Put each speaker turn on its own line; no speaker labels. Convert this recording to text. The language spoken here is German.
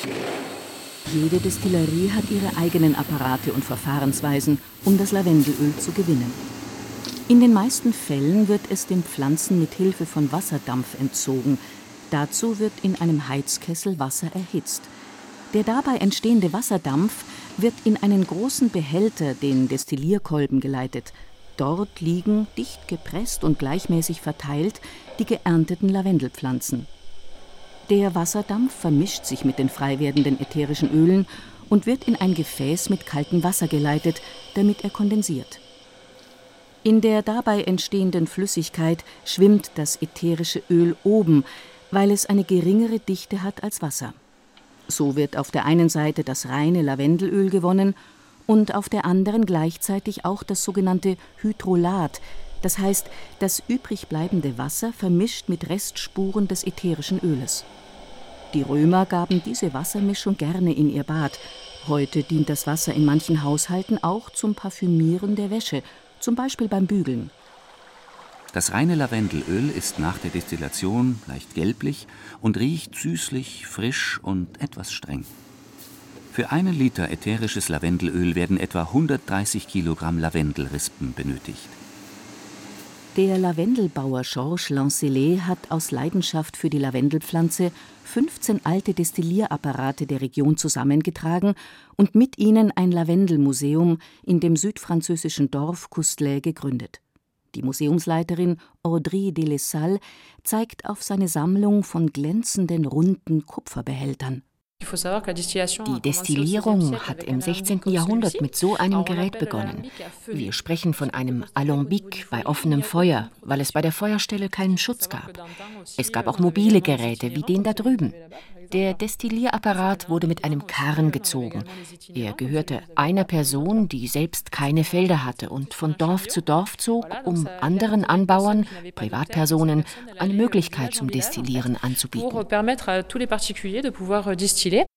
Jede Destillerie hat ihre eigenen Apparate und Verfahrensweisen, um das Lavendelöl zu gewinnen. In den meisten Fällen wird es den Pflanzen mit Hilfe von Wasserdampf entzogen. Dazu wird in einem Heizkessel Wasser erhitzt. Der dabei entstehende Wasserdampf wird in einen großen Behälter, den Destillierkolben, geleitet. Dort liegen, dicht gepresst und gleichmäßig verteilt, die geernteten Lavendelpflanzen. Der Wasserdampf vermischt sich mit den frei werdenden ätherischen Ölen und wird in ein Gefäß mit kaltem Wasser geleitet, damit er kondensiert. In der dabei entstehenden Flüssigkeit schwimmt das ätherische Öl oben, weil es eine geringere Dichte hat als Wasser. So wird auf der einen Seite das reine Lavendelöl gewonnen und auf der anderen gleichzeitig auch das sogenannte Hydrolat, das heißt das übrig bleibende Wasser vermischt mit Restspuren des ätherischen Öles. Die Römer gaben diese Wassermischung gerne in ihr Bad. Heute dient das Wasser in manchen Haushalten auch zum Parfümieren der Wäsche, zum Beispiel beim Bügeln.
Das reine Lavendelöl ist nach der Destillation leicht gelblich und riecht süßlich, frisch und etwas streng. Für 1 Liter ätherisches Lavendelöl werden etwa 130 Kilogramm Lavendelrispen benötigt.
Der Lavendelbauer Georges Lancelet hat aus Leidenschaft für die Lavendelpflanze 15 alte Destillierapparate der Region zusammengetragen und mit ihnen ein Lavendelmuseum in dem südfranzösischen Dorf Coustelet gegründet. Die Museumsleiterin Audrey Delessal zeigt auf seine Sammlung von glänzenden, runden Kupferbehältern.
Die Destillierung hat im 16. Jahrhundert mit so einem Gerät begonnen. Wir sprechen von einem Alembic bei offenem Feuer, weil es bei der Feuerstelle keinen Schutz gab. Es gab auch mobile Geräte wie den da drüben. Der Destillierapparat wurde mit einem Karren gezogen. Er gehörte einer Person, die selbst keine Felder hatte und von Dorf zu Dorf zog, um anderen Anbauern, Privatpersonen, eine Möglichkeit zum Destillieren anzubieten.